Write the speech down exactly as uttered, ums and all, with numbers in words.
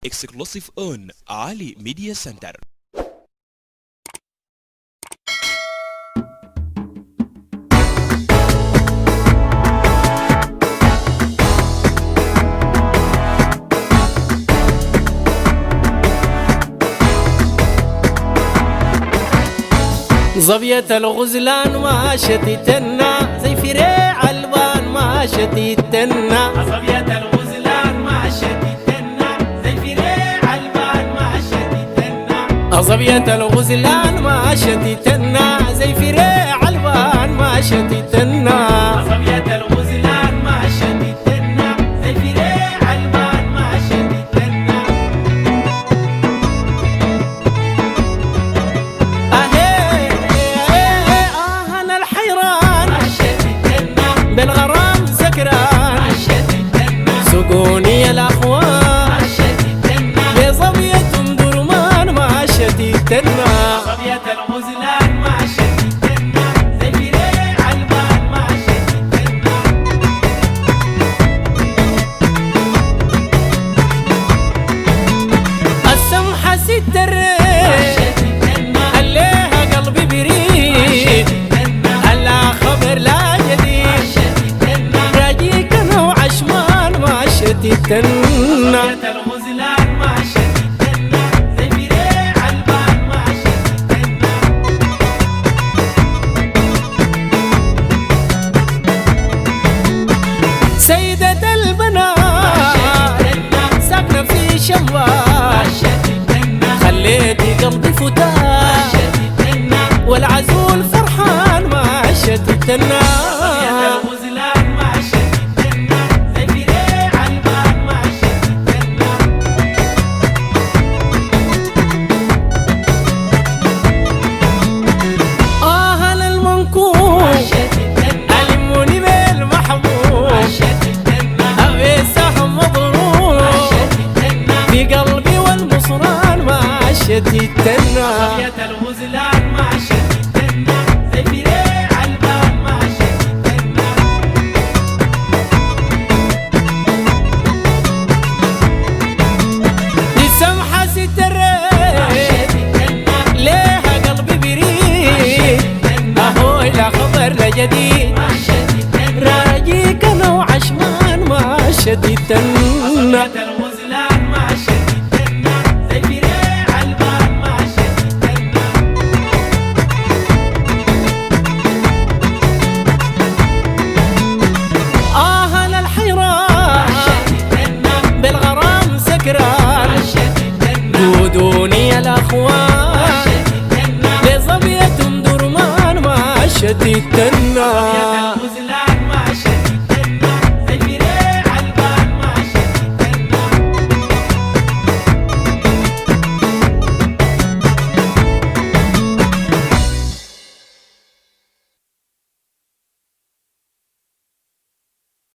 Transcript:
exclusive on Ali Media Center. ظبية الغزلان ما شتتنا زي فريع البان ما شتتنا. ظبية الغزلان ما شتتنا زي فريع البان ما شتتنا. ظبية الغزلان ما شتتنا زي فريع البان ما شتتنا. ظبية الغزلان ما شتتنا زي فريع البان ما شتتنا. بالغرام سكران سقوني الأخوان بظبية درمان ما شتتنا. ظبية الغزلان ما شتتنا زي فريع البان ما شتتنا. السمحة ست الريح عليها قلبي بريد هلا خبر لا شتتنا. ظبية الغزلان ما شتتنا زي فريع البان ما شتتنا. سيدة البنات ساكنة في شمال خليتي قلبي فتاة والعزول فرحان ما شتتنا. شتتنا. ظبية الغزلان ما شتتنا زي فريع البان ما شتتنا. السمحة ست الريح ليها قلبي بريد اهو لا خبر لا جديد راجيك انا وعشمان ما شتتنا. ظبية الغزلان ما شتتنا زي فريع البان ما شتتنا. آه أنا الحيران بالغرام سكران قودوني الأخوان بظبية درمان ما شتتنا.